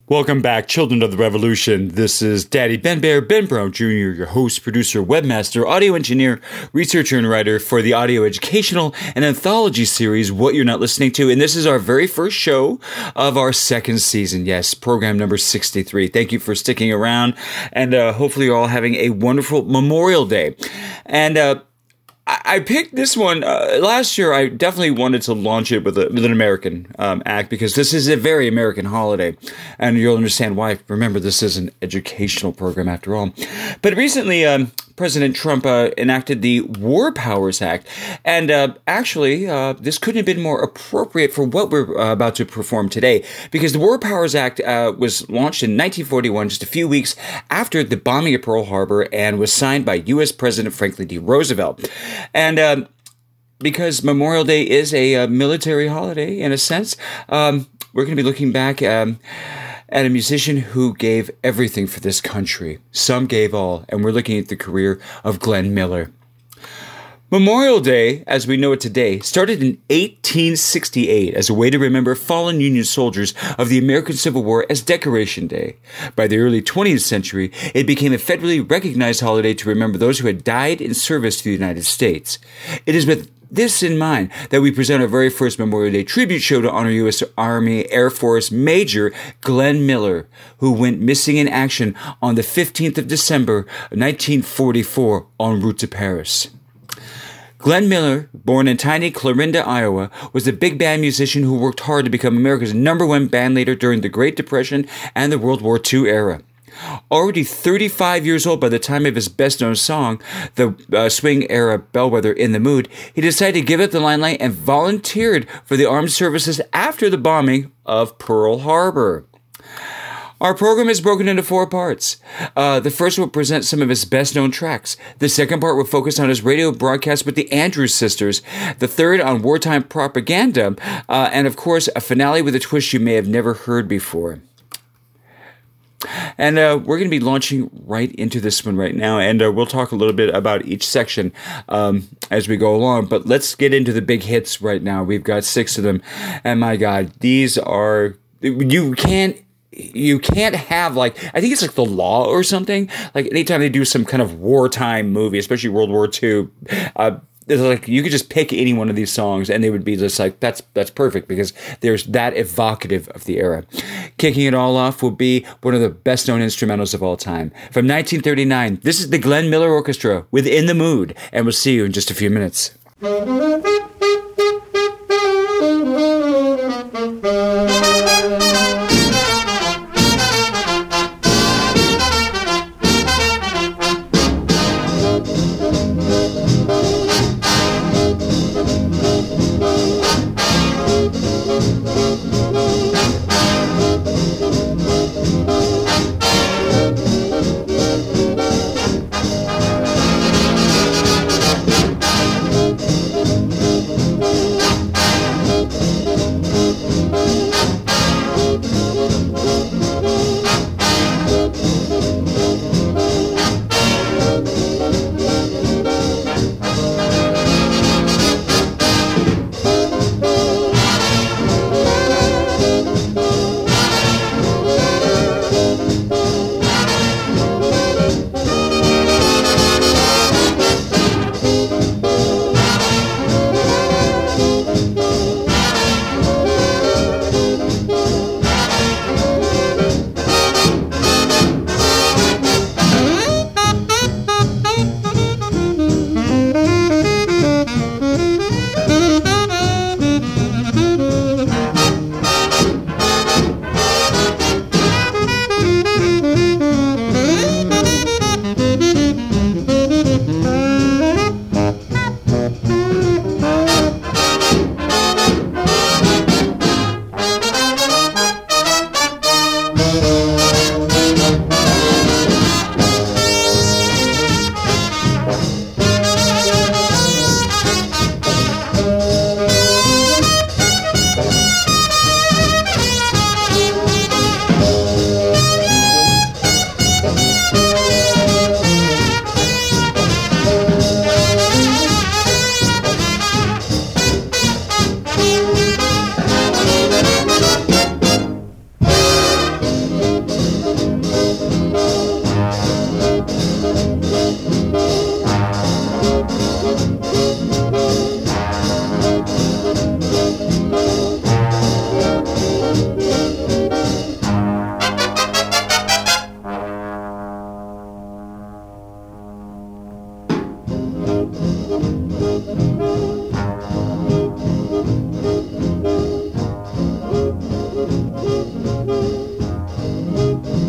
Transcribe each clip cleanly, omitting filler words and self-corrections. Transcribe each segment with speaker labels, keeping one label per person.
Speaker 1: Welcome back, children of the revolution. This is Daddy Ben Bear, Ben Brown Jr., your host, producer, webmaster, audio engineer, researcher, and writer for the audio educational and anthology series, What You're Not Listening To. And this is our very first show of our second season. Yes, program number 63. Thank you for sticking around. And hopefully you're all having a wonderful Memorial Day. And I picked this one last year. I definitely wanted to launch it with an American act because this is a very American holiday, and you'll understand why. Remember, this is an educational program after all. But recently, President Trump enacted the War Powers Act, and actually, this couldn't have been more appropriate for what we're about to perform today, because the War Powers Act was launched in 1941, just a few weeks after the bombing of Pearl Harbor, and was signed by U.S. President Franklin D. Roosevelt. And because Memorial Day is a military holiday, in a sense, we're going to be looking back at a musician who gave everything for this country. Some gave all, and we're looking at the career of Glenn Miller. Memorial Day, as we know it today, started in 1868 as a way to remember fallen Union soldiers of the American Civil War as Decoration Day. By the early 20th century, it became a federally recognized holiday to remember those who had died in service to the United States. It is with this in mind that we present our very first Memorial Day tribute show to honor U.S. Army Air Force Major Glenn Miller, who went missing in action on the 15th of December, 1944, en route to Paris. Glenn Miller, born in tiny Clarinda, Iowa, was a big band musician who worked hard to become America's #1 bandleader during the Great Depression and the World War II era. Already 35 years old by the time of his best-known song, the swing-era bellwether In the Mood, he decided to give up the limelight and volunteered for the armed services after the bombing of Pearl Harbor. Our program is broken into 4 parts. The first will present some of his best-known tracks. The second part will focus on his radio broadcast with the Andrews Sisters. The third on wartime propaganda. And, of course, a finale with a twist you may have never heard before. And we're going to be launching right into this one right now, and we'll talk a little bit about each section as we go along. But let's get into the big hits right now. We've got 6 of them, and my God, these are... You can't have, like, I think it's like the law or something. Like, anytime they do some kind of wartime movie, especially World War II, it's like you could just pick any one of these songs and they would be just like, that's perfect, because there's that evocative of the era. Kicking it all off will be one of the best-known instrumentals of all time. From 1939, this is the Glenn Miller Orchestra with In the Mood, and we'll see you in just a few minutes.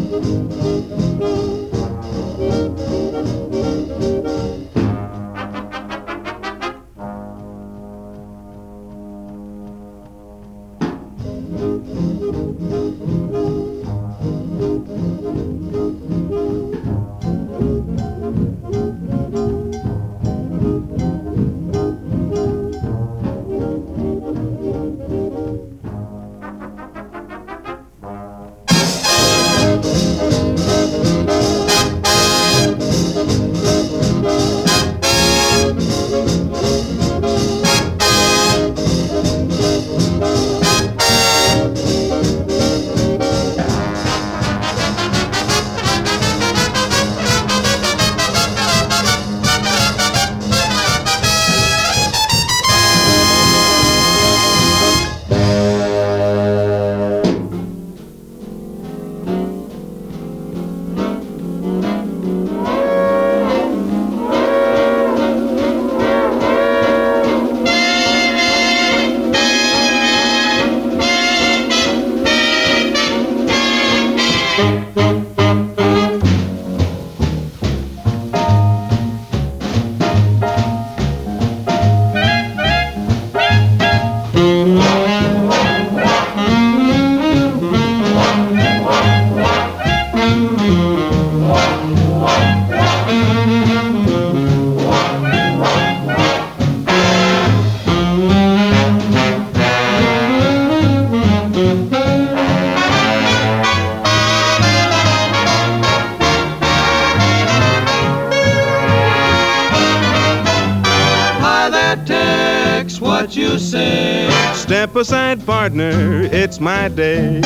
Speaker 2: What you say? Step aside, partner, it's my day.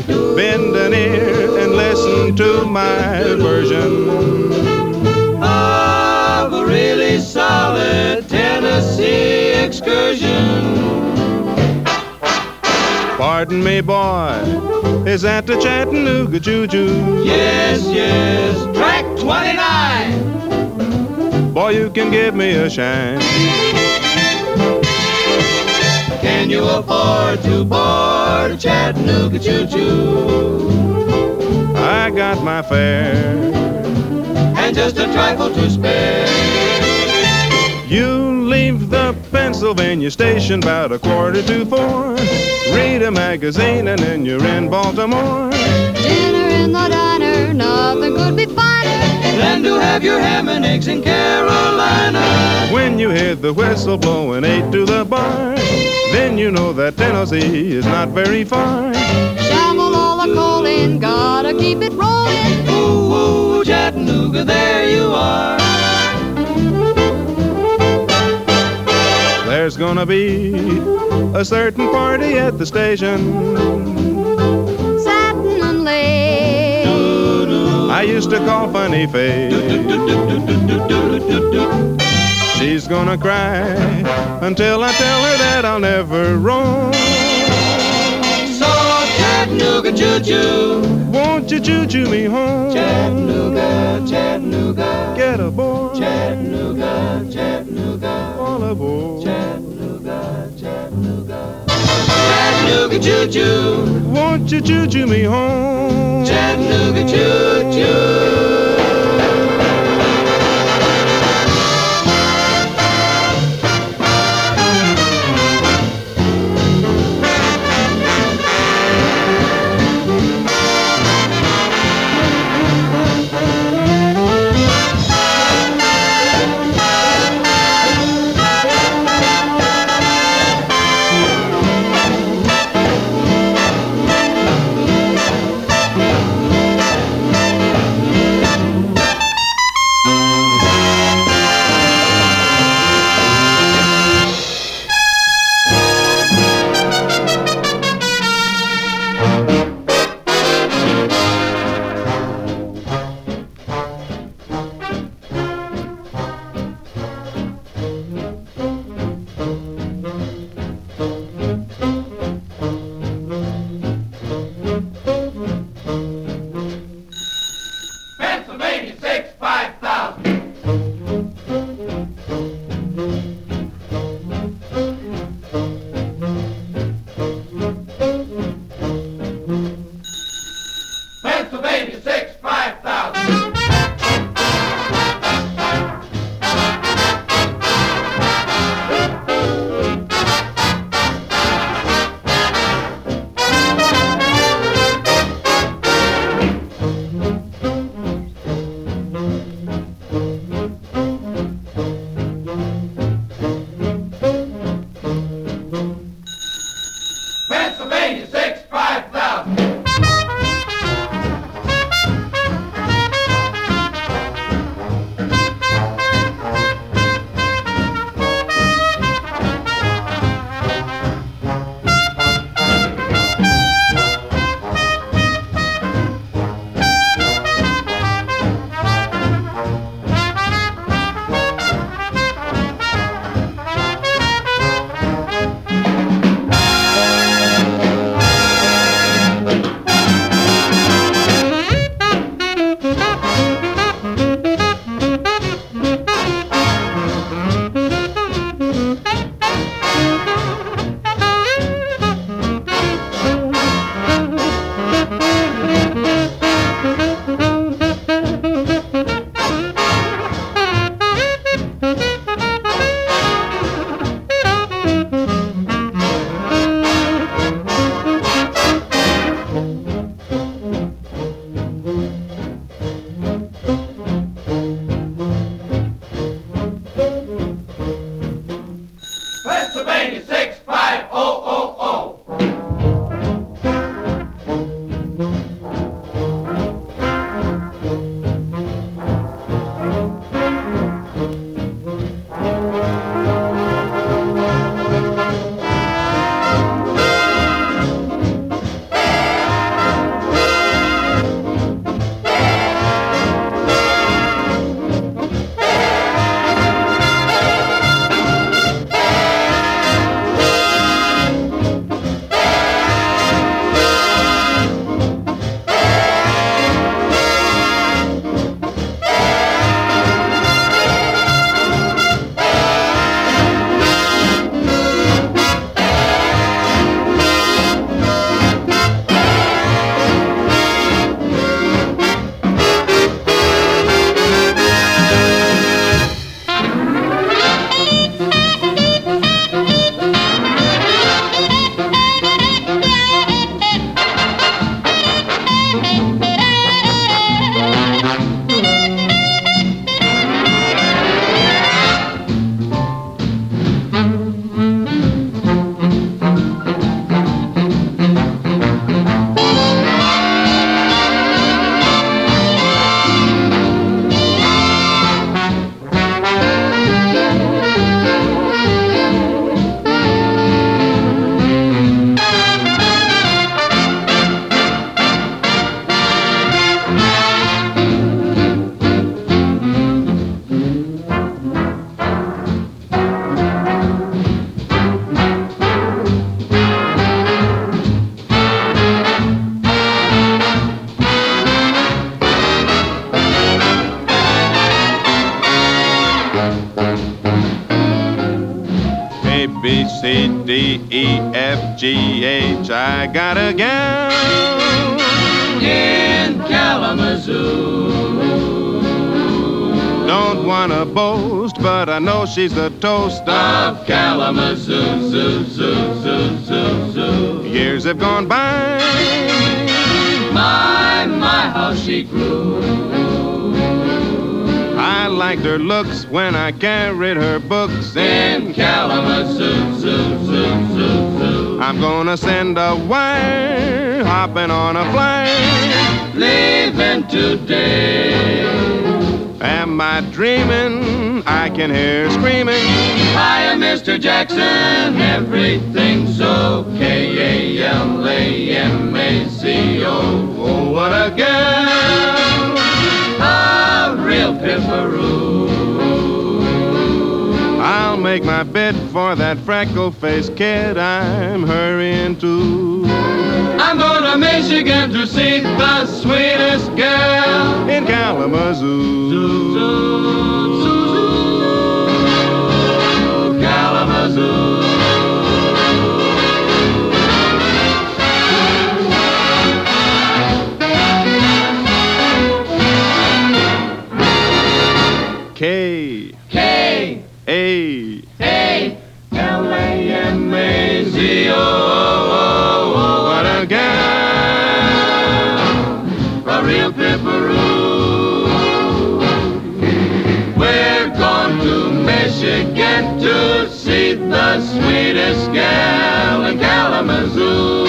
Speaker 2: Bend an ear and listen to my version of a really solid Tennessee excursion. Pardon me, boy, is that the Chattanooga Choo-Choo? Yes, yes, track 29. Boy, you can give me a shine. Can you afford to board a Chattanooga Choo-Choo? I got my fare and just a trifle to spare. You leave the Pennsylvania station about 3:45. Read a magazine and then you're in Baltimore.
Speaker 3: Dinner in the diner, nothing could be finer
Speaker 2: than to have your ham and eggs in Carolina. When you hear the whistle blowing 8 to the bar, then you know that Tennessee is not very far.
Speaker 3: Shovel all the coal in, gotta keep it rolling.
Speaker 2: Ooh, ooh, Chattanooga, there you are. There's gonna be a certain party at the station.
Speaker 3: Satin and lace,
Speaker 2: I used to call Funny Face. She's gonna cry until I tell her that I'll never roam. So Chattanooga choo-choo, won't you choo-choo me home? Chattanooga, Chattanooga, get aboard. Chattanooga, Chattanooga, all aboard. Chattanooga, Chattanooga, Chattanooga choo-choo, won't you choo-choo me home? Chattanooga choo-choo. Pennsylvania 65000. Pennsylvania 65000. Pennsylvania 65000. A, B, C, D, E, F, G, H. I got a gal
Speaker 3: In Kalamazoo.
Speaker 2: Don't wanna boast, but I know she's the toast
Speaker 3: Of Kalamazoo, zoo, zoo, zoo, zoo, zoo.
Speaker 2: Years have gone by.
Speaker 3: My, how she grew.
Speaker 2: I liked her looks when I carried her books
Speaker 3: In Kalamazoo, zoo, zoo, zoo, zoo.
Speaker 2: I'm gonna send a wire, hopping on a flyer.
Speaker 3: Leaving today.
Speaker 2: Am I dreaming? I can hear her screaming.
Speaker 3: Hiya, Mr. Jackson, everything's okay. Kalamazo.
Speaker 2: Oh, what a gal!
Speaker 3: A real pipperoo.
Speaker 2: I'll make my bid for that freckle-faced kid I'm hurrying to.
Speaker 3: I'm going to Michigan to see the sweetest girl
Speaker 2: In Kalamazoo.
Speaker 3: Zoo, zoo, zoo, Kalamazoo. a real pipperoo. We're going to Michigan to see the sweetest gal in Kalamazoo.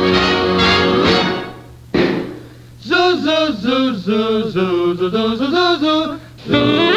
Speaker 3: Zoo, zoo, zoo, zoo, zoo, zoo, zoo, zoo, zoo, zoo.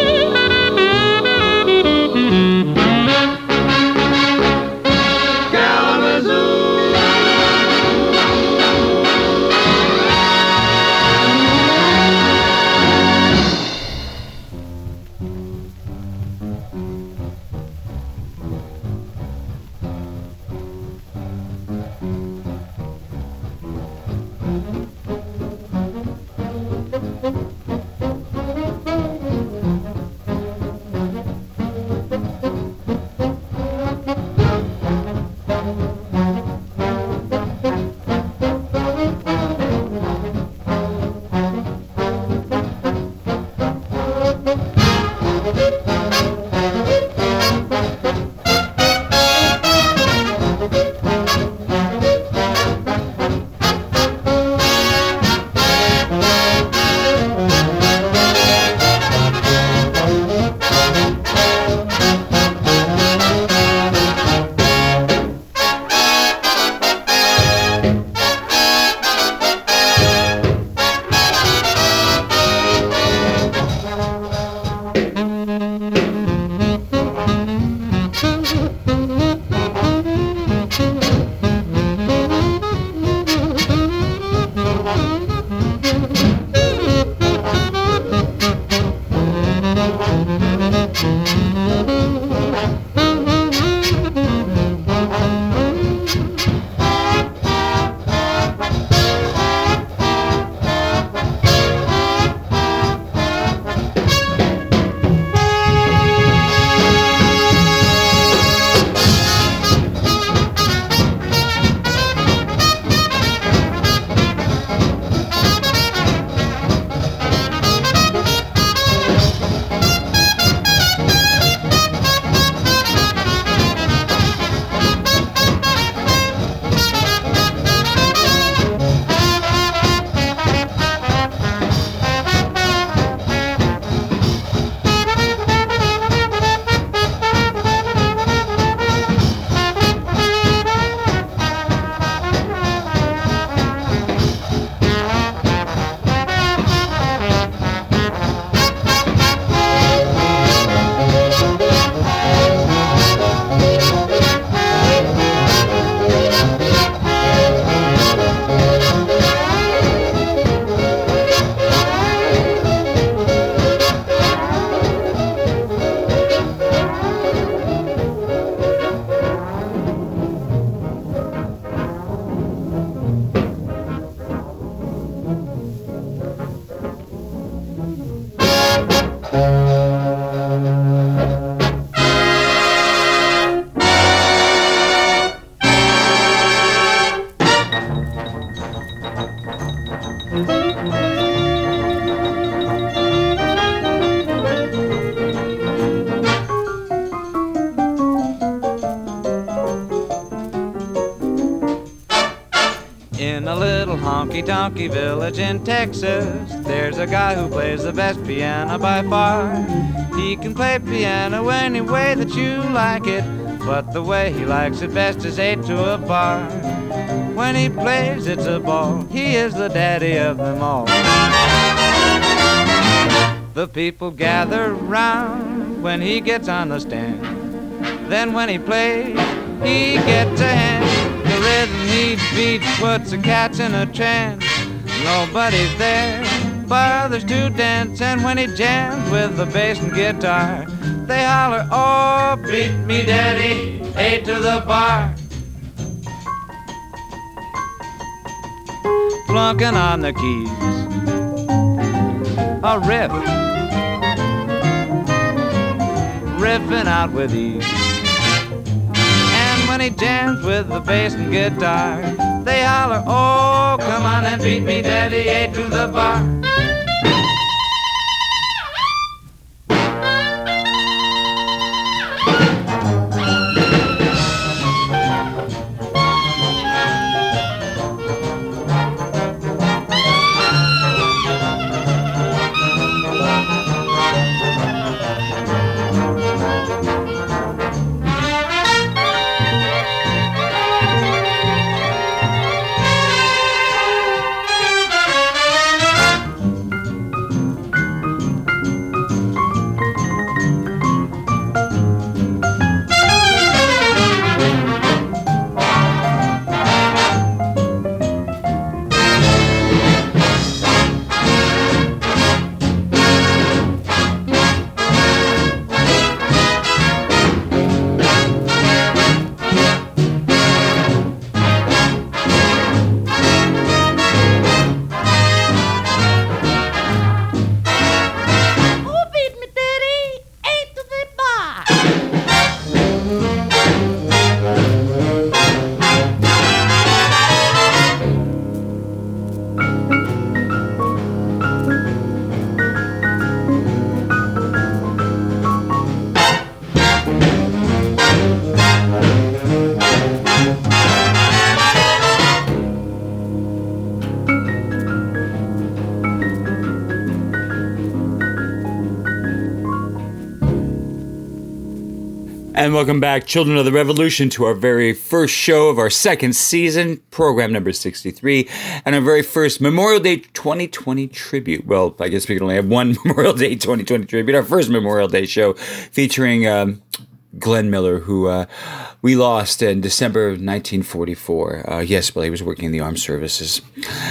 Speaker 4: In a little honky-tonky village in Texas, there's a guy who plays the best piano by far. He can play piano any way that you like it, but the way he likes it best is 8 to a bar. When he plays, it's a ball. He is the daddy of them all. The people gather round when he gets on the stand. Then when he plays, he gets a hand. The rhythm he beats puts a cat in a trance. Nobody's there but others to dance. And when he jams with the bass and guitar, they holler, oh, beat me daddy, 8 to the bar. Flunking on the keys, a riff, riffing out with ease. And when he jams with the bass and guitar, they holler, oh, come on and beat me daddy, 8 to the bar.
Speaker 1: And welcome back, Children of the Revolution, to our very first show of our second season, program number 63, and our very first Memorial Day 2020 tribute. Well, I guess we can only have one Memorial Day 2020 tribute. Our first Memorial Day show featuring Glenn Miller, who we lost in December of 1944. Yes, well, he was working in the armed services.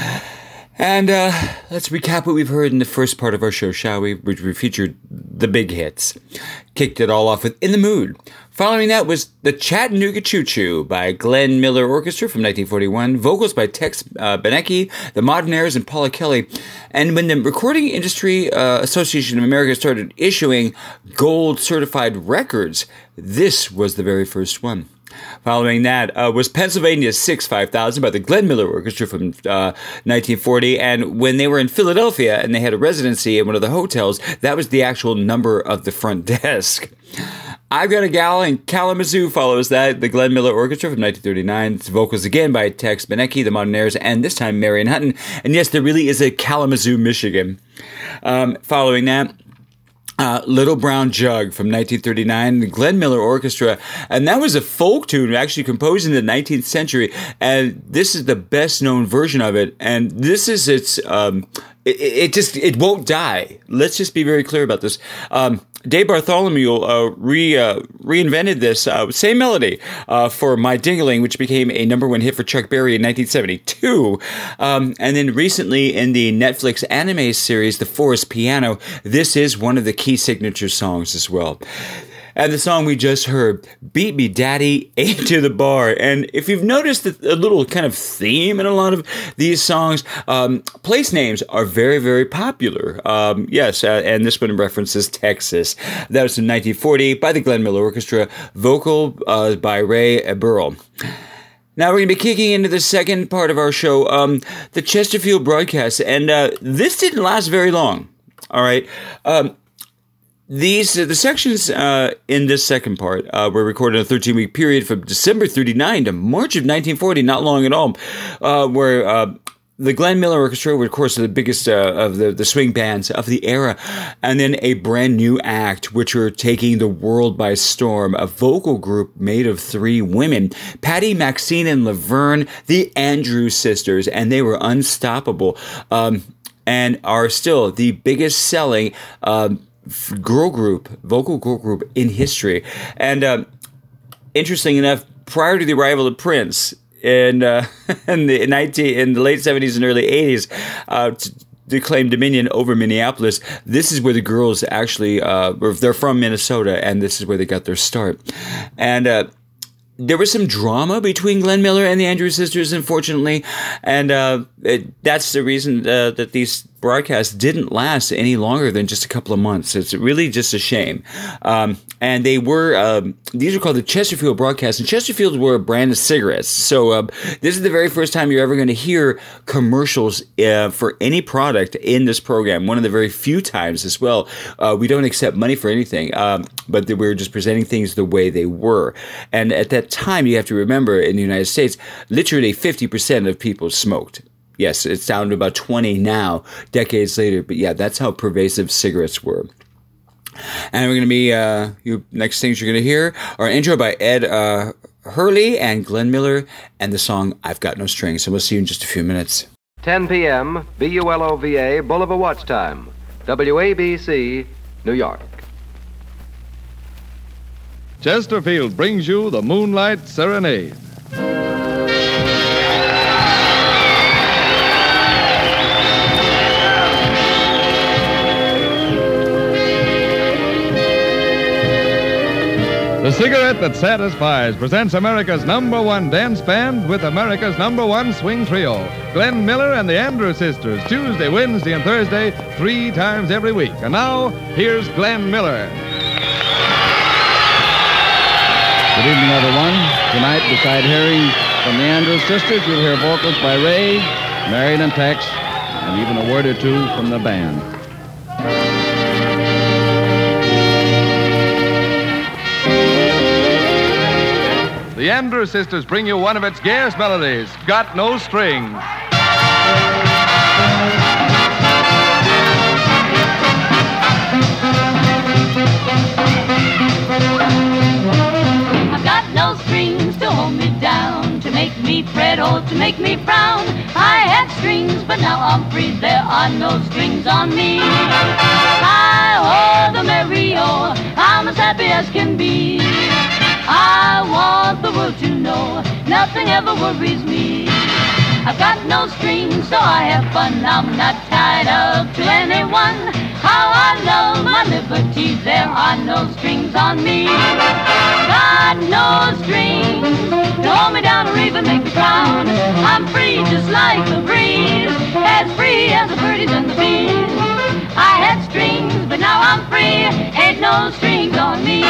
Speaker 1: And let's recap what we've heard in the first part of our show, shall we? Which we featured the big hits. Kicked it all off with In the Mood. Following that was the Chattanooga Choo Choo by Glenn Miller Orchestra from 1941. Vocals by Tex Benecke, the Modernaires, and Paula Kelly. And when the Recording Industry Association of America started issuing gold certified records, this was the very first one. Following that was Pennsylvania 6-5000 by the Glenn Miller Orchestra from 1940. And when they were in Philadelphia and they had a residency in one of the hotels, that was the actual number of the front desk. I've Got a Gal in Kalamazoo follows that, the Glenn Miller Orchestra from 1939. It's vocals again by Tex Benecke, the Modernaires, and this time Marion Hutton. And yes, there really is a Kalamazoo, Michigan. Following that, Little Brown Jug from 1939, the Glenn Miller Orchestra, and that was a folk tune actually composed in the 19th century, and this is the best known version of it, and this is its, it won't die. Let's just be very clear about this. Dave Bartholomew reinvented this same melody for My Ding-a-Ling, which became a #1 hit for Chuck Berry in 1972. And then recently in the Netflix anime series, The Forest Piano, this is one of the key signature songs as well. And the song we just heard, Beat Me Daddy, Ain't to the Bar. And if you've noticed a little kind of theme in a lot of these songs, place names are very, very popular. Yes, and this one references Texas. That was in 1940 by the Glenn Miller Orchestra, vocal by Ray Burrell. Now we're going to be kicking into the second part of our show, the Chesterfield broadcast. And this didn't last very long, all right? The sections in this second part were recorded in a 13-week period from December 1939 to March of 1940, not long at all, where the Glenn Miller Orchestra were, of course, the biggest of the swing bands of the era, and then a brand new act, which were taking the world by storm, a vocal group made of 3 women, Patty, Maxine, and Laverne, the Andrews Sisters, and they were unstoppable, and are still the biggest selling vocal girl group in history. And interesting enough, prior to the arrival of Prince in the late 70s and early 80s to claim dominion over Minneapolis, this is where the girls actually they're from Minnesota, and this is where they got their start. And there was some drama between Glenn Miller and the Andrews Sisters, unfortunately, and that's the reason that these broadcasts didn't last any longer than just a couple of months. It's really just a shame. And they were, these are called the Chesterfield broadcasts, and Chesterfields were a brand of cigarettes. So this is the very first time you're ever going to hear commercials for any product in this program. One of the very few times as well. We don't accept money for anything, but we're just presenting things the way they were. And at that time, you have to remember, in the United States, literally 50% of people smoked. Yes, it's down to about 20 now, decades later. But yeah, that's how pervasive cigarettes were. And we're going to be, next things you're going to hear are an intro by Ed Hurley and Glenn Miller, and the song I've Got No Strings. So we'll see you in just a few minutes.
Speaker 5: 10 p.m., BULOVA, Bulova Watch Time, WABC, New York.
Speaker 2: Chesterfield brings you the Moonlight Serenade. The cigarette that satisfies presents America's #1 dance band with America's #1 swing trio, Glenn Miller and the Andrews Sisters, Tuesday, Wednesday, and Thursday, 3 times every week. And now, here's Glenn Miller.
Speaker 6: Good evening, everyone. Tonight, beside hearing from the Andrews Sisters, you'll hear vocals by Ray, Marion, and Tex, and even a word or two from the band.
Speaker 2: The Andrews Sisters bring you one of its gayest melodies, Got No Strings.
Speaker 7: make me frown. I had strings, but now I'm free. There are no strings on me. Hi-ho, the merry-o, I'm as happy as can be. I want the world to know nothing ever worries me. I've got no strings, so I have fun. I'm not tied up to anyone. How I love my liberty. There are no strings on me. Got no strings to hold me down or even make me frown. I'm free just like the breeze, as free as the birdies and the bees. I had strings, but now I'm free. Ain't no strings on me.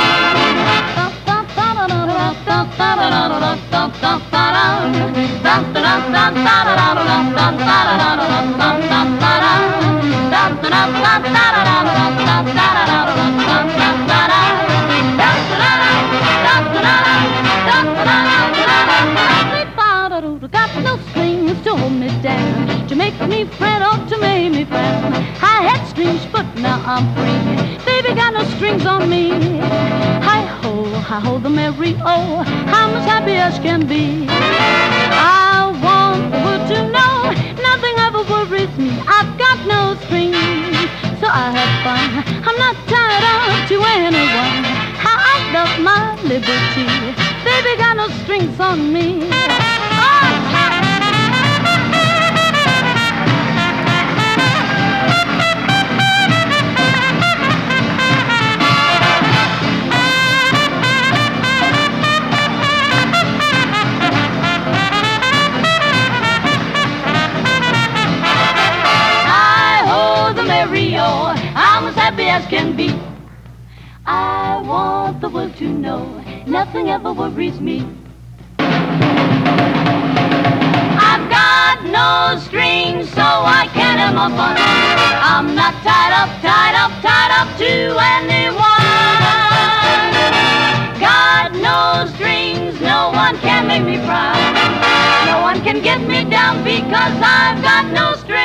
Speaker 7: Got no strings to hold me down, to make me fret or to make me frown. I had strings, but now I'm free. Baby got no strings on me. Hi-ho, the merry-o, I'm as happy as can be. I want the world to know nothing ever worries me. I've got no strings, so I have fun. I'm not tied up to anyone. How I love my liberty. Baby got no strings on me. I'm as happy as can be. I want the world to know nothing ever worries me. I've got no strings, so I can't have my fun. I'm not tied up to anyone. Got no strings, no one can make me frown. No one can get me down because I've got no strings.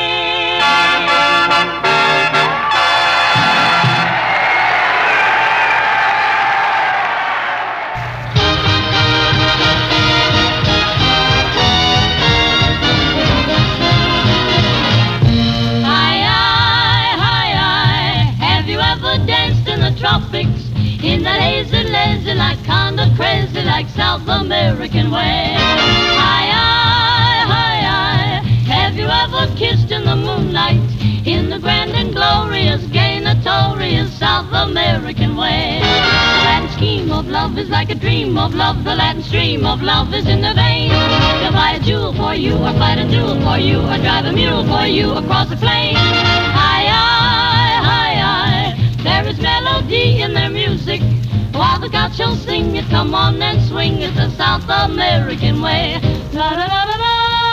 Speaker 7: Tropics, in that hazy, lazy, like kind of crazy, like South American way. Hi, have you ever kissed in the moonlight, in the grand and glorious, gay, notorious South American way? The Latin scheme of love is like a dream of love. The Latin stream of love is in the veins. They'll buy a jewel for you, or fight a duel for you, or drive a mule for you across the plain. There is melody in their music, while the gauchos sing it. Come on and swing it the South American way. La da da da da.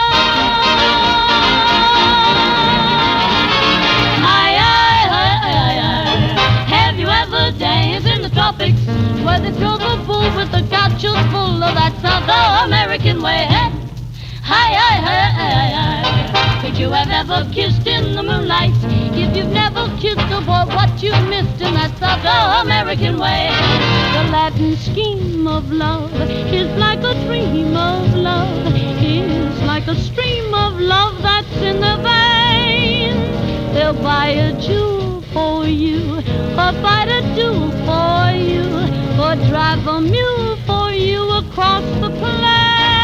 Speaker 7: Have you ever danced in the tropics, where they drove a bull with the gauchos full of that South American way? Hi. Could you have ever kissed in the moonlight? If you've never kissed a boy, what you missed in that South American way. The Latin scheme of love is like a dream of love. It's like a stream of love that's in the veins. They'll buy a jewel for you, or fight a duel for you, or drive a mule for you across the plain.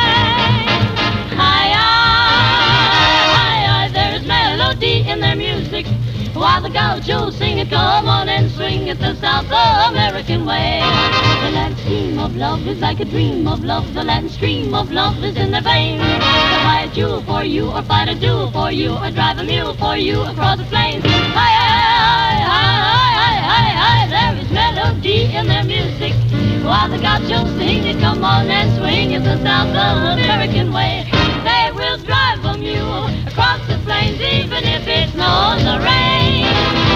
Speaker 7: There's melody in their music, while the gauchos sing it. Come on and swing it the South American way. The Latin scheme of love is like a dream of love. The Latin stream of love is in their veins. They'll buy a jewel for you, or fight a duel for you, or drive a mule for you across the plains. There is melody in their music, while the gauchos sing it. Come on and swing it the South American way. They will drive a mule across the plains, even if it snows or rains.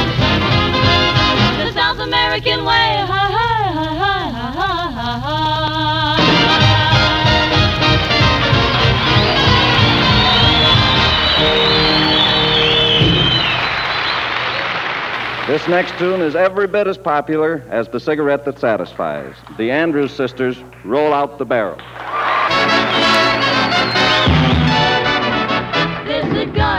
Speaker 7: The South American way.
Speaker 6: This next tune is every bit as popular as The Cigarette That Satisfies. The Andrews Sisters, Roll Out the Barrel.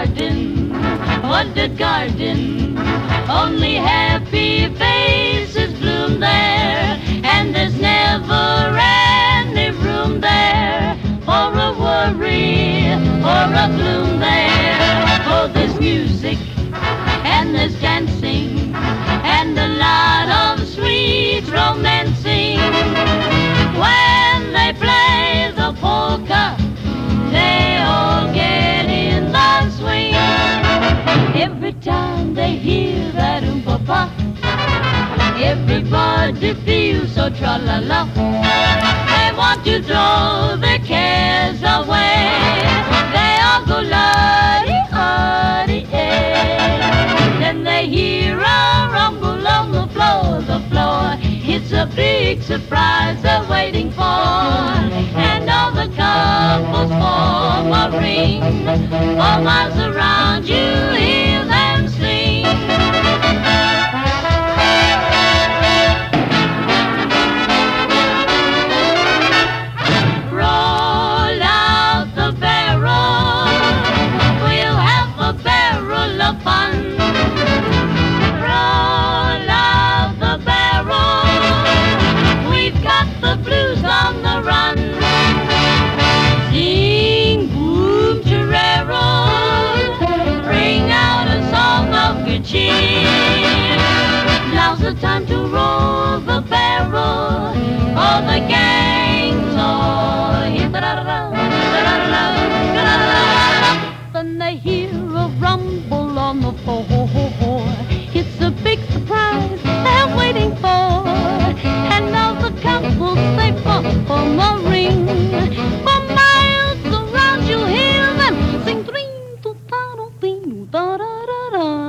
Speaker 7: garden, what a garden. Only happy faces bloom there, and there's never any room there for a worry or a gloom there. Oh, there's music and there's dancing and a lot of sweet romancing. When they play the polka, they all get in the swing. Every time they hear that oom-pa-pa, everybody feels so tra-la-la. They want to throw their cares away. They all go la-dee-ah-dee-eh. Then they hear a rumble on the floor, the floor. It's a big surprise they're waiting for. And all the couples form a ring. All miles around you hear them sing. Roll out the barrel, we'll have a barrel of fun. Roll out the barrel, we've got the blues on the run. Sing boom torero, bring out a song of good cheer. Now's the time to roll the barrel, all the gang's all here. Then they hear a rumble on the floor. It's a big surprise they're waiting for. And now the couples they form a ring. For miles around you'll hear them sing da-da-da-da.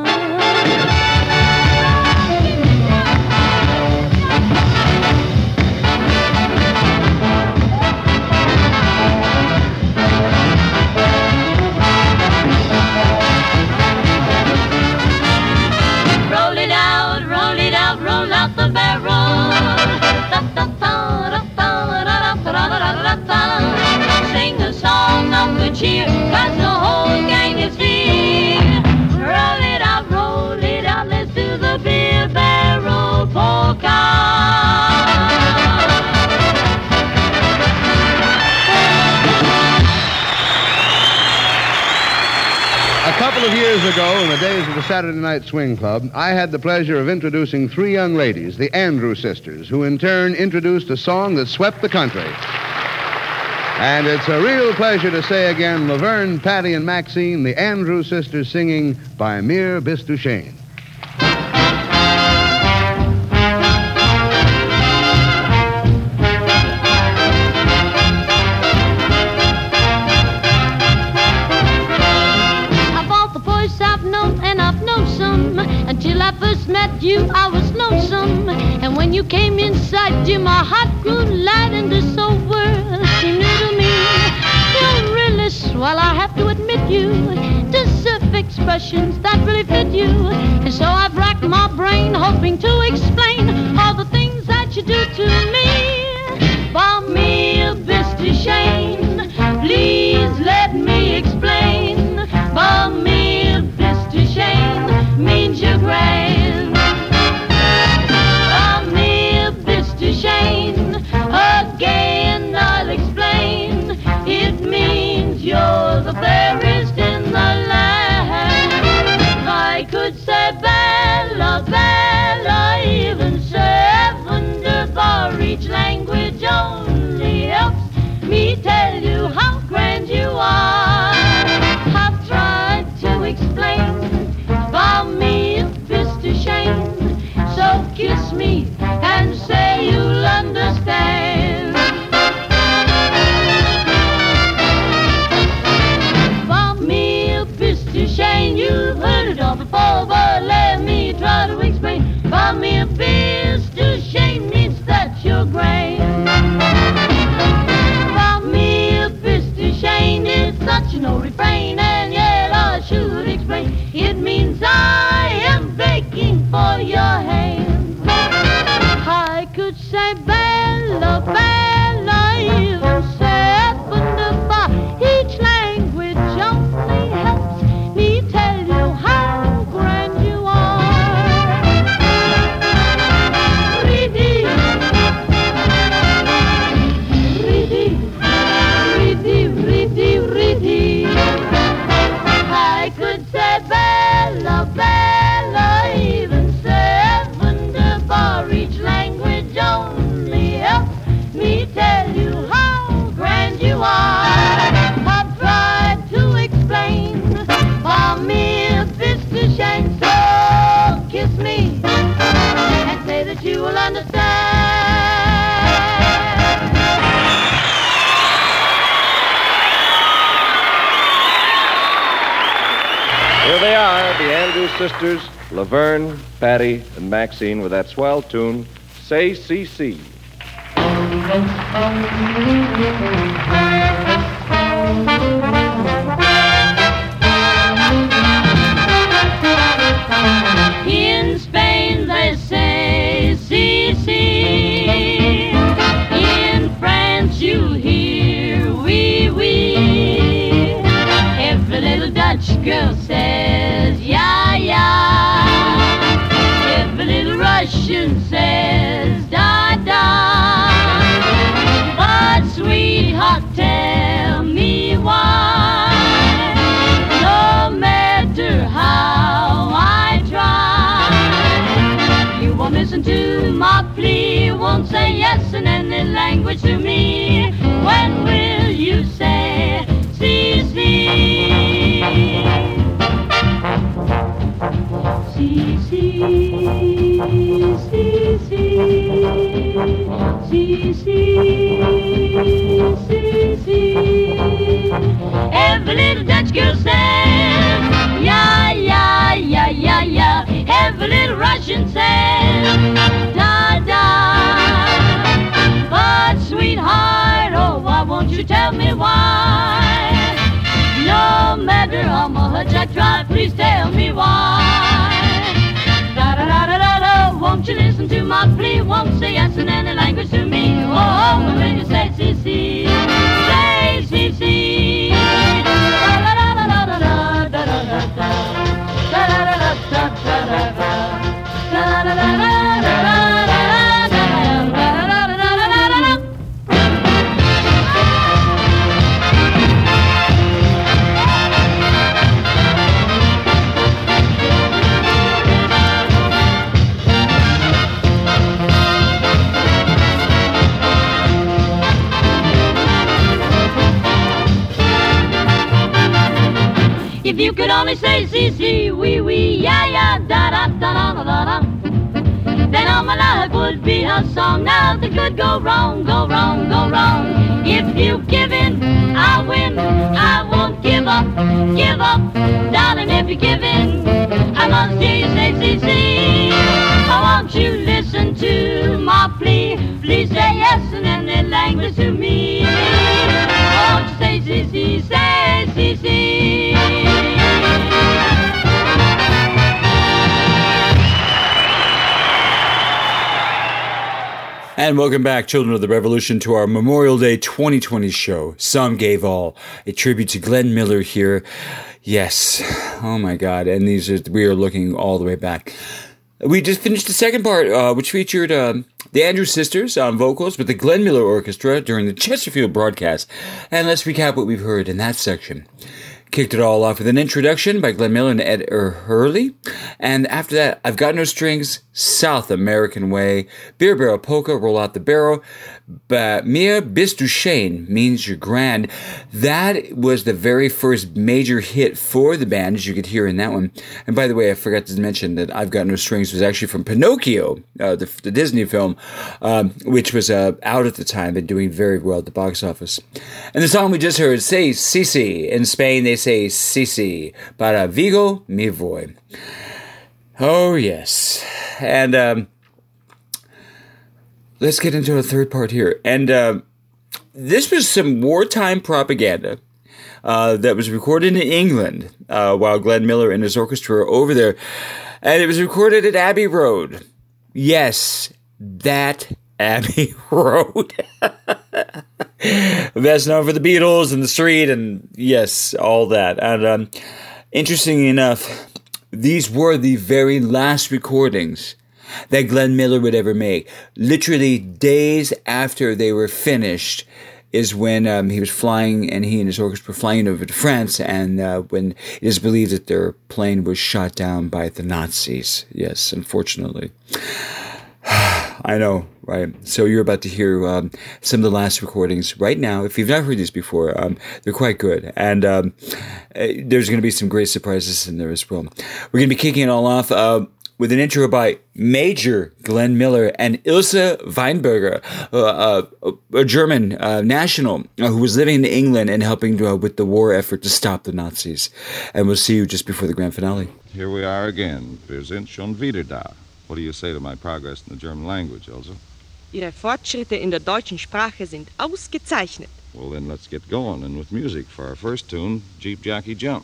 Speaker 7: Roll it out, roll it out, roll out the barrel. Sing a song of good cheer, 'cause the whole gang is here. Roll it out, let's do the beer barrel polka.
Speaker 8: A couple of years ago, in the days of the Saturday Night Swing Club, I had the pleasure of introducing three young ladies, the Andrew Sisters, who in turn introduced a song that swept the country. And it's a real pleasure to say again, Laverne, Patty, and Maxine, the Andrew Sisters singing By Mere Bis Duchesne.
Speaker 7: Until I first met you, I was lonesome. And when you came inside, dear, my heart grew light, and this whole world seemed new to me. You're really swell, I have to admit you deserve expressions that really fit you. And so I've racked my brain, hoping to explain all the things that you do to me. For me, Bis Duchesne, please let me explain. For me, Bis Duchesne means you're grand. For me, Bis Duchesne, again I'll explain. It means you're the fairest in the land. I could say Bella, Bella, even say wonderful. Each language only helps me tell you how grand you are. I've tried to explain
Speaker 5: Andrews Sisters, Laverne, Patty, and Maxine with that swell tune, Say CC.
Speaker 7: In Spain they say si si. In France you hear wee wee. Every little Dutch girl says ya ya. Every little Russian says da da. But sweetheart, tell me why. No matter how I try, you won't listen to my plea, won't say yes in any language to me. When will you say si si? Si si si si si si si si. Every little Dutch girl says ya ya ya ya ya. Every little Russian says da da. But sweetheart, oh why won't you tell me why? No matter how much I try, please tell me why. Da da da da da da. Won't you listen to my plea? Won't say yes in any language to me. Oh, when will you say si si? Say si si. Da da da da da da da da da da da da da da da da da da da If you could only say si si, wee wee, ya ya, da da da da da da da, then all my life would be a song. Nothing could go wrong, go wrong, go wrong. If you give in, I'll win. I won't give up, darling. If you give in, I must hear you say si si. Oh, won't you listen to my plea? Please say yes in any language to me. Oh, won't you say si si, say si si.
Speaker 1: And welcome back, Children of the Revolution, to our Memorial Day 2020 show, Some Gave All, a tribute to Glenn Miller here. Yes, oh my God, and we are looking all the way back. We just finished the second part, which featured the Andrews Sisters on vocals with the Glenn Miller Orchestra during the Chesterfield broadcast. And let's recap what we've heard in that section. Kicked it all off with an introduction by Glenn Miller and Ed Hurley. And after that, I've Got No Strings, South American Way, Beer Barrel Polka, Roll Out the Barrel, Mir Bist Du Schön, Means You're Grand. That was the very first major hit for the band, as you could hear in that one. And by the way, I forgot to mention that I've Got No Strings was actually from Pinocchio, the Disney film, which was out at the time and doing very well at the box office. And the song we just heard, Say Sisi. In Spain, they say Sisi. Para Vigo, mi voy. Oh, yes. And let's get into a third part here. And this was some wartime propaganda that was recorded in England while Glenn Miller and his orchestra were over there. And it was recorded at Abbey Road. Yes, that Abbey Road. Best known for the Beatles and the Street and, yes, all that. And interestingly enough, these were the very last recordings that Glenn Miller would ever make. Literally days after they were finished is when he was flying, and he and his orchestra were flying over to France, and when it is believed that their plane was shot down by the Nazis. Yes, unfortunately. I know, right? So you're about to hear some of the last recordings right now. If you've not heard these before, they're quite good. And there's going to be some great surprises in there as well. We're going to be kicking it all off with an intro by Major Glenn Miller and Ilse Weinberger, a German national who was living in England and helping with the war effort to stop the Nazis. And we'll see you just before the grand finale.
Speaker 9: Here we are again. Wir sind schon wieder da. What do you say to my progress in the German language, Ilse?
Speaker 10: Ihre Fortschritte in der deutschen Sprache sind ausgezeichnet.
Speaker 9: Well, then let's get going. And with music for our first tune, Jeep Jockey Jump.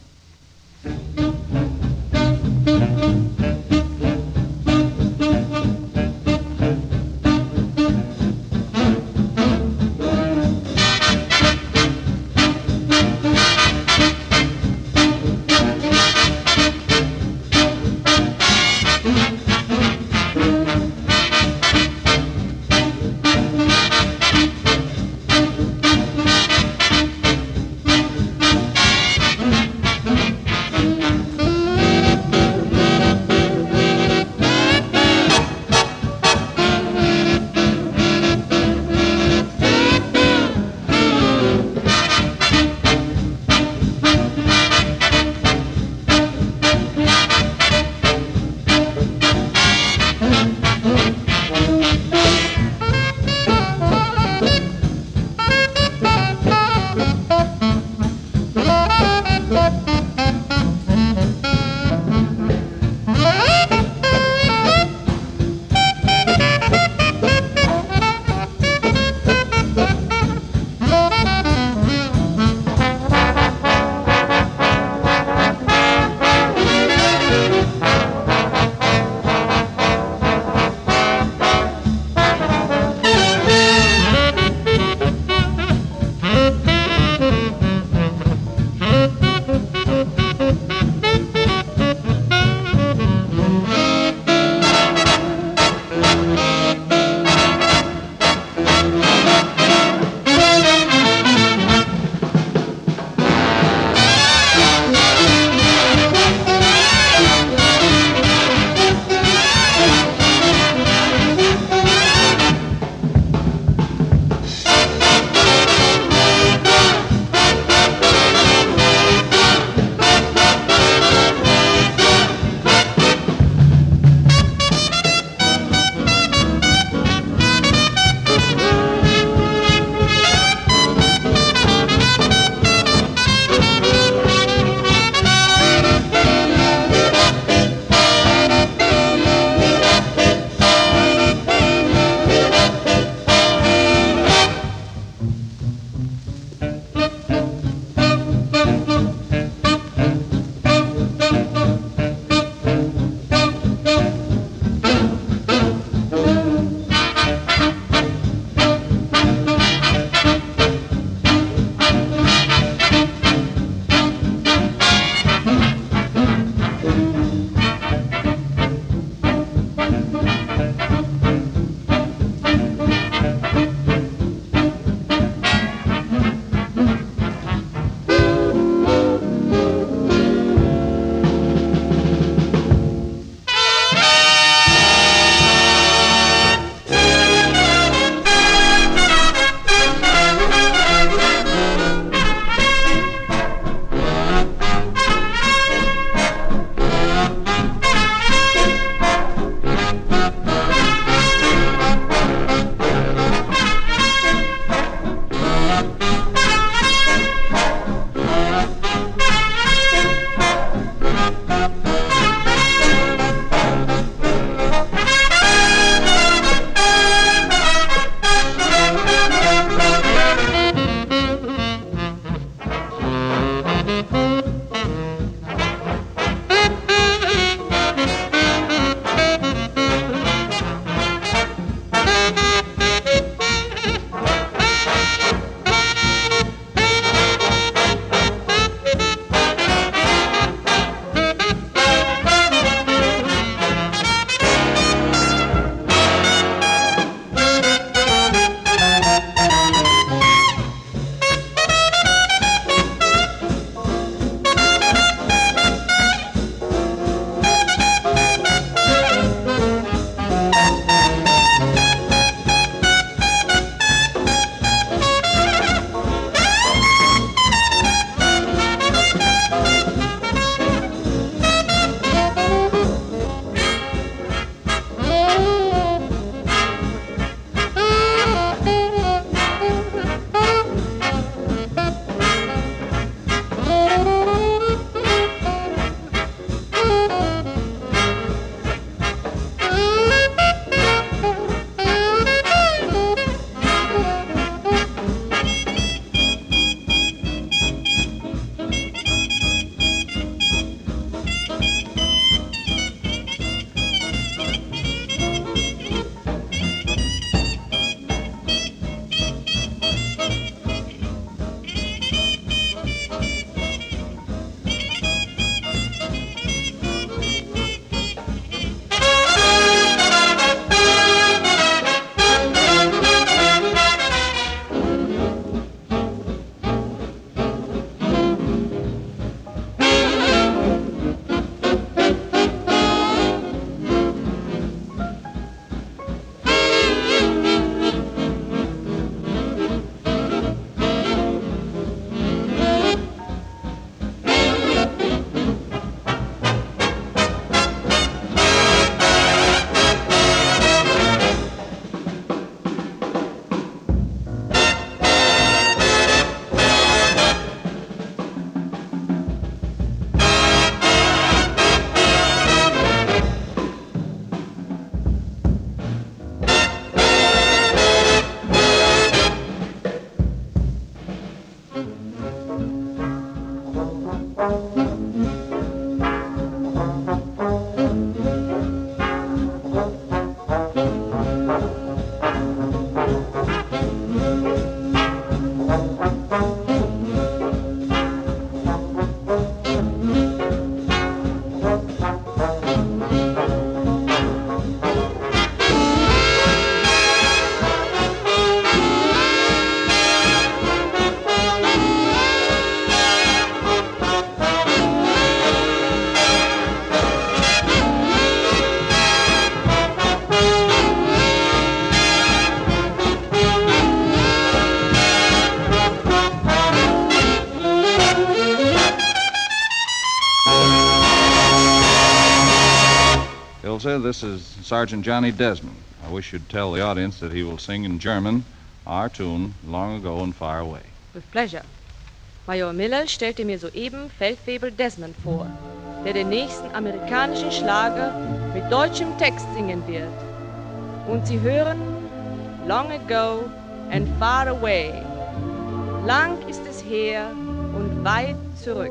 Speaker 9: Ilse, this is Sergeant Johnny Desmond. I wish you'd tell the audience that he will sing in German our tune, Long Ago and Far Away.
Speaker 10: With pleasure. Major Miller stellte mir soeben Feldwebel Desmond vor, der den nächsten amerikanischen Schlager mit deutschem Text singen wird. Und Sie hören Long Ago and Far Away. Lang ist es her und weit zurück.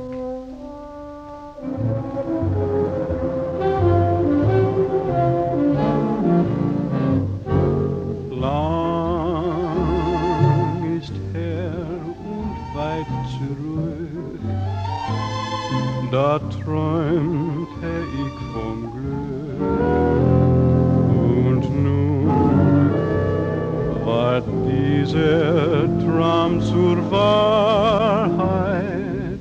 Speaker 3: Lang ist her und weit zurück, da träumte ich vom Glück. Und nun ward dieser Traum zur Wahrheit,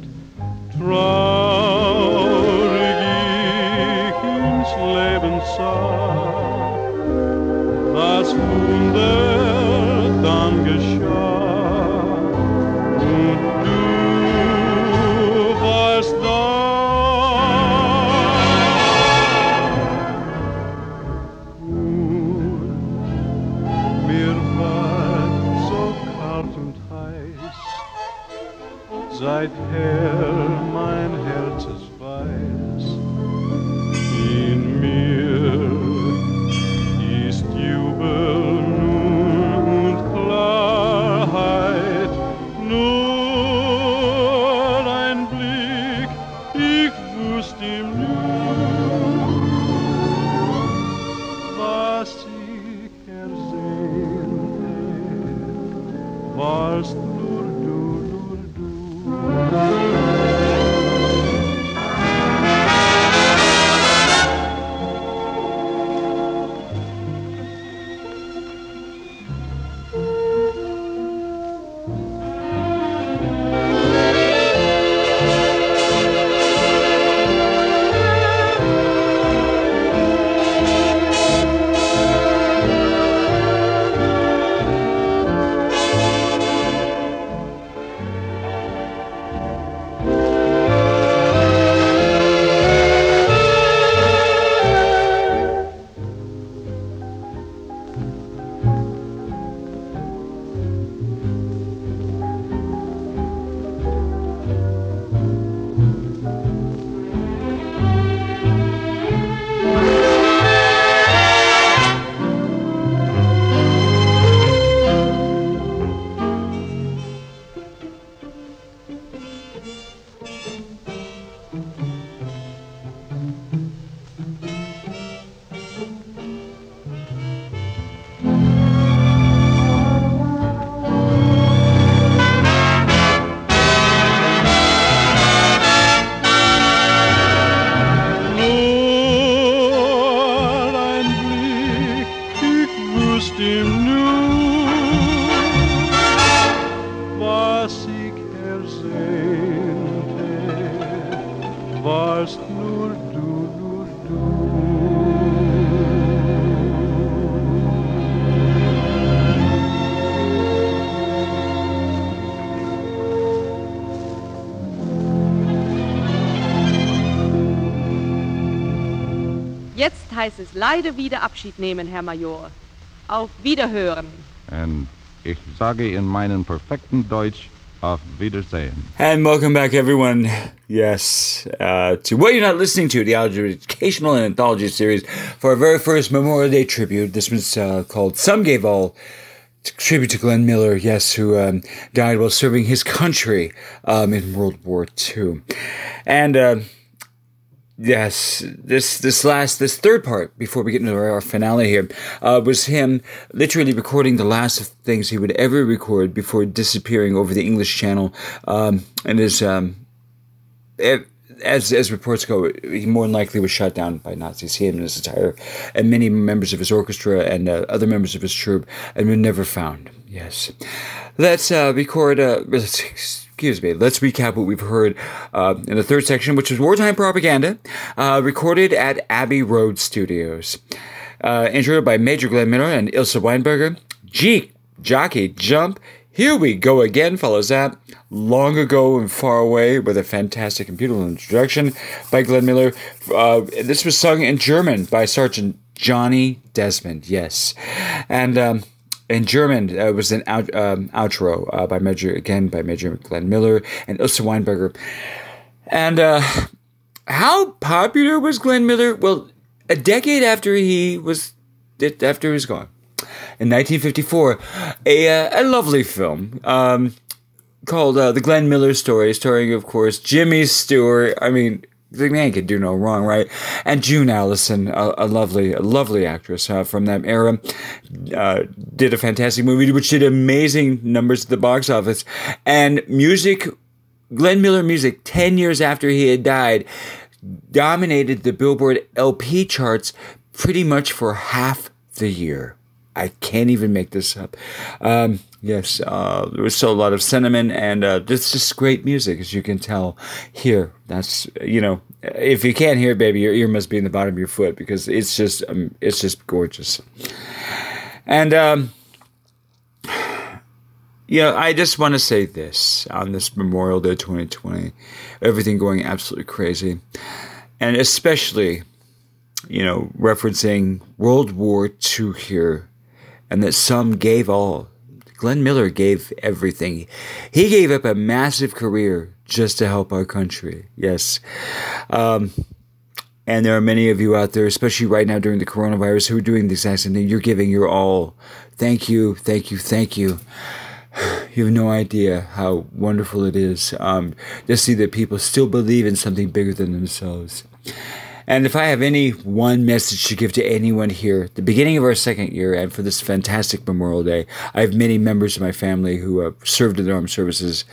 Speaker 3: traurig ich ins Leben sah. Das Wunder dann geschah und du warst da. Und mir war so kalt und heiß, seither mein Herz es weiß, in mir ist Jubel nun und Klarheit, nur ein Blick, ich wusste ihm nur, was ich ersehnte, warst nur du, nur du. warst nur du, nur du.
Speaker 10: Jetzt heißt es leider wieder Abschied nehmen, Herr Major. Auf Wiederhören.
Speaker 9: Und ich sage in meinem perfekten Deutsch, auf Wiedersehen.
Speaker 1: And welcome back, everyone. Yes, to What You're Not Listening To, the educational and anthology series for our very first Memorial Day tribute. This one's called Some Gave All, tribute to Glenn Miller, yes, who died while serving his country in World War II. And yes, this third part, before we get into our finale here, was him literally recording the last of things he would ever record before disappearing over the English Channel. And his as reports go, he more than likely was shot down by Nazis. He and his entire, and many members of his orchestra and other members of his troupe, and were never found. Yes. Let's excuse me. Let's recap what we've heard in the third section, which was Wartime Propaganda, recorded at Abbey Road Studios. Intro by Major Glenn Miller and Ilse Weinberger. Jockey Jump. Here We Go Again follows that. Long Ago and Far Away with a fantastic and beautiful introduction by Glenn Miller. This was sung in German by Sergeant Johnny Desmond. Yes. And in German, it was an outro by Major Glenn Miller and Ilse Weinberger. And how popular was Glenn Miller? Well, a decade after he was gone, in 1954, a lovely film called The Glenn Miller Story, starring, of course, Jimmy Stewart. I mean, the man could do no wrong, right? And June Allison, a lovely actress from that era, did a fantastic movie which did amazing numbers at the box office. And Glenn Miller music, 10 years after he had died, dominated the Billboard LP charts pretty much for half the year. I can't even make this up. Yes, there was still a lot of sentiment, and it's just great music, as you can tell here. That's, if you can't hear it, baby, your ear must be in the bottom of your foot, because it's just gorgeous. And I just want to say this on this Memorial Day 2020, everything going absolutely crazy, and especially, referencing World War II here, and that some gave all. Glenn Miller gave everything. He gave up a massive career just to help our country. Yes. And there are many of you out there, especially right now during the coronavirus, who are doing the exact same thing. You're giving your all. Thank you, thank you, thank you. You have no idea how wonderful it is to see that people still believe in something bigger than themselves. And if I have any one message to give to anyone here, the beginning of our second year, and for this fantastic Memorial Day, I have many members of my family who have served in the armed services.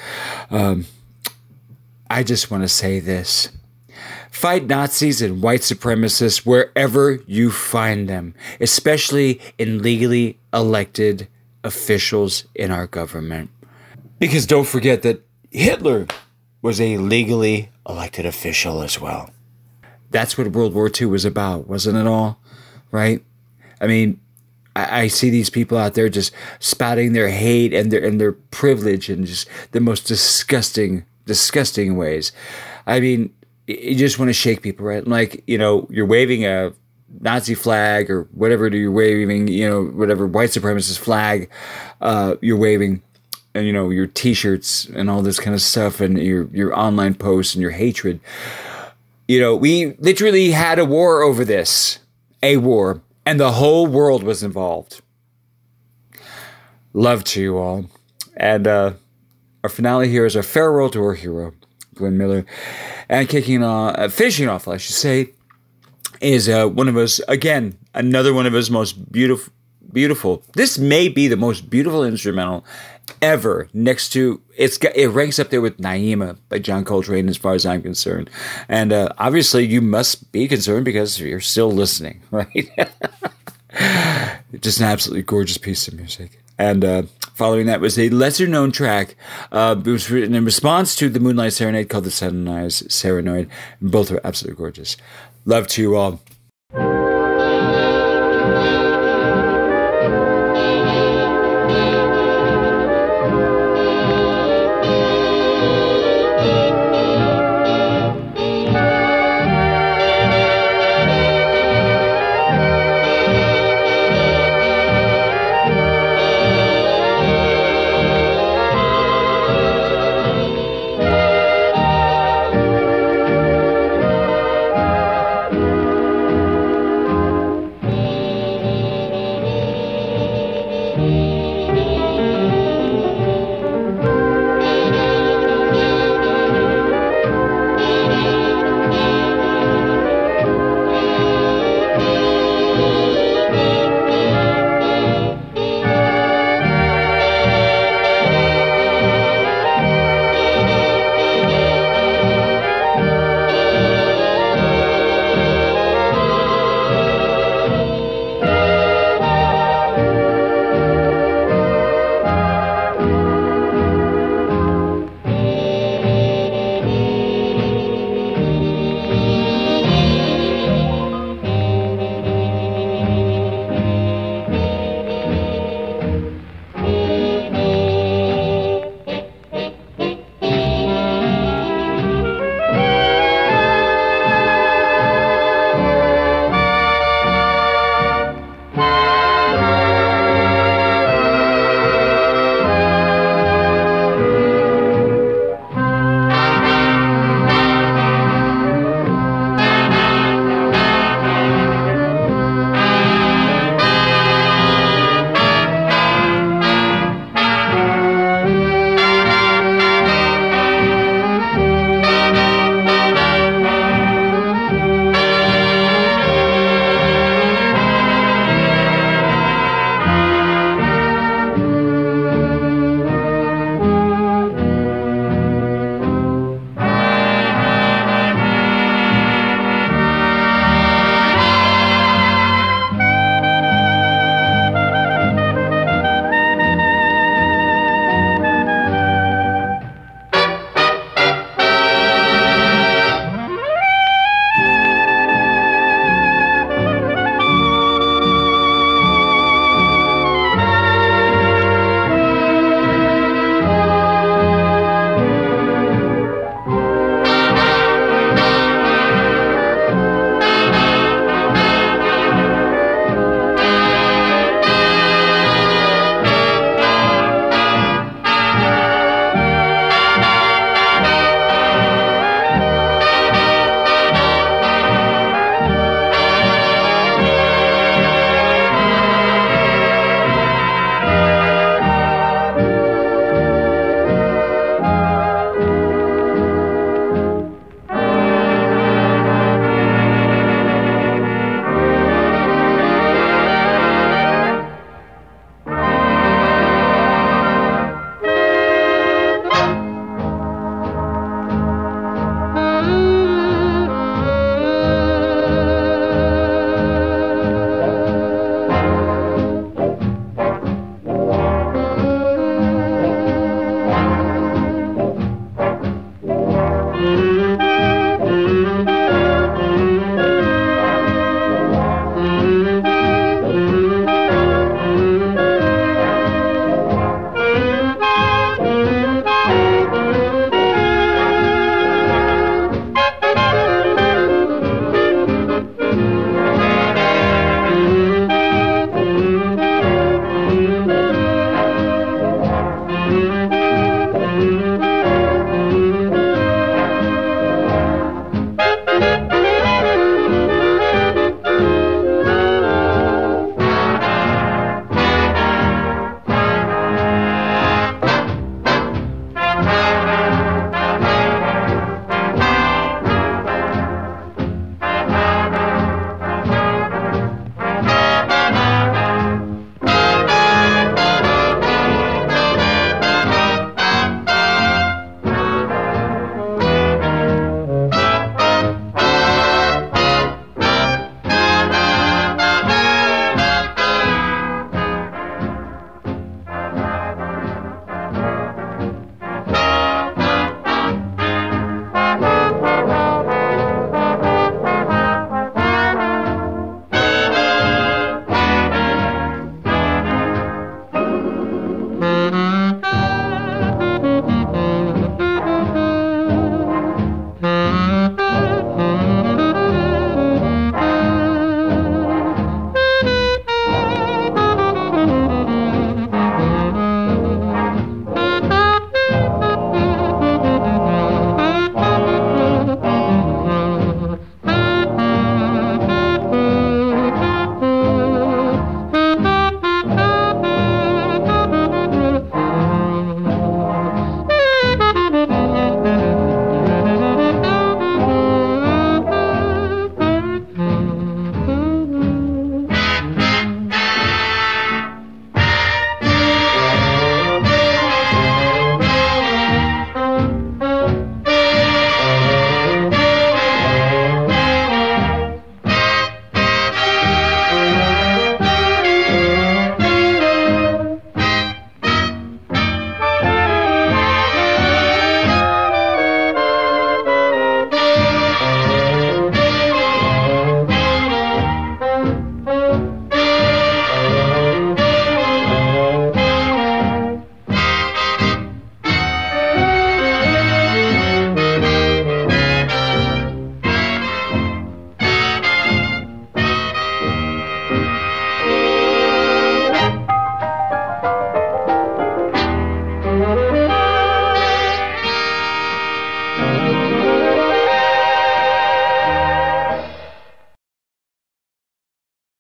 Speaker 1: I just want to say this. Fight Nazis and white supremacists wherever you find them, especially in legally elected officials in our government. Because don't forget that Hitler was a legally elected official as well. That's what World War II was about, wasn't it all? Right? I mean, I see these people out there just spouting their hate and their privilege in just the most disgusting ways. I mean, you just want to shake people, right? Like, you're waving a Nazi flag or whatever you're waving, whatever white supremacist flag you're waving, and, your T-shirts and all this kind of stuff, and your online posts and your hatred. We literally had a war over this. A war. And the whole world was involved. Love to you all. And our finale here is our farewell to our hero, Glenn Miller. And finishing off, I should say, is one of us, again, another one of his most beautiful. This may be the most beautiful instrumental ever, next to it ranks up there with Naima by John Coltrane as far as I'm concerned. And obviously you must be concerned because you're still listening, right? Just an absolutely gorgeous piece of music. And following that was a lesser known track. It was written in response to the Moonlight Serenade called the Sunrise Serenade. Both are absolutely gorgeous. Love to you all.